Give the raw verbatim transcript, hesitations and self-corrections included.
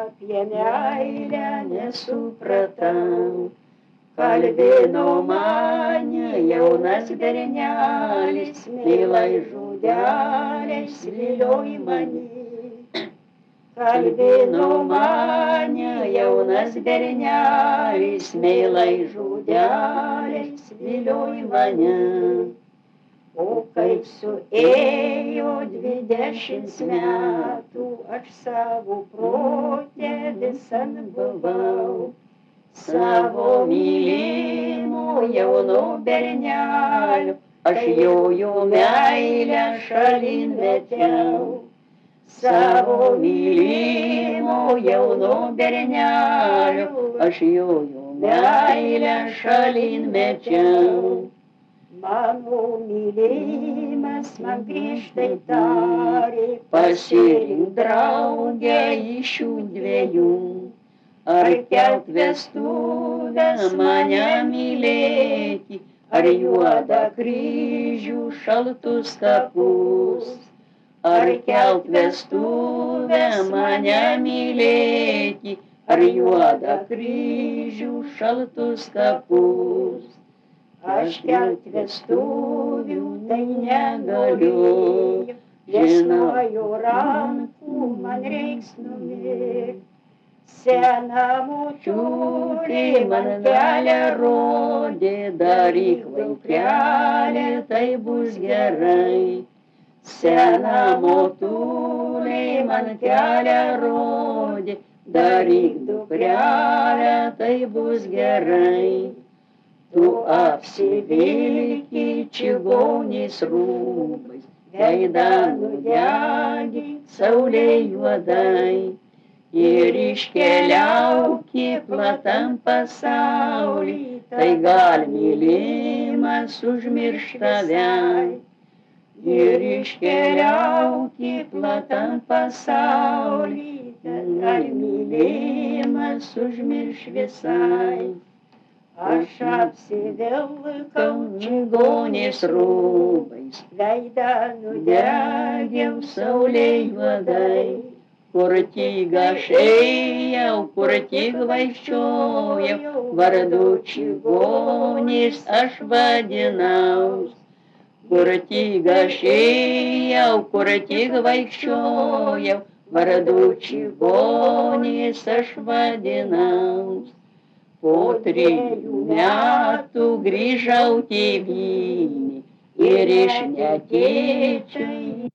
apie meilę nesupratau. Kalbino mane jaunas bernelis, meilai žodeliais vilioj mane. Kalbino mane jaunas bernelis, meilai žodeliais vilioj mane. O kaip suėjo dvidešimt metų, aš savo protė visan buvau. Savo mylimo jauno bernelio, aš jojo meilę šalin metiau. Savo mylimo jauno bernelio, aš jojo meilę šalin mečiau. Mano mylėjimas man griežtai tarė, pasirink draugę iš šių dviejų. Ar kelt vestuvę mane mylėti, ar juodą kryžių šaltus kapus. Ar kelt vestuvę mane mylėti, ar juodą kryžių šaltus kapus. Aš kelt vestuvių tai negaliu, žinojo rankų man reiks numirti. Sena močiutė man kelią rodė, daryk vaikelė, tai bus gerai. Sena motulė man kelią rodė, daryk dukrelę, tai bus gerai. Tu apsivilki čigonės rūbais, veidą nudegi saulė juodai. Ir iškeliauki platam pasaulį, tai gal mylimas užmirš tave. Ir iškeliauki platam pasaulį, tai gal mylimas užmirš visai. Aš apsivilkau čigonės rūbais, veidą nudegiau saulė juodai. Kur tik aš ėjau, kur tik vaikščiojau, vardu čigonės aš vadinaus. Kur tik aš ėjau, kur tik vaikščiojau, vardu čigonės aš vadinaus. Po trijų metų grįžau tėvynį ir iš netėčio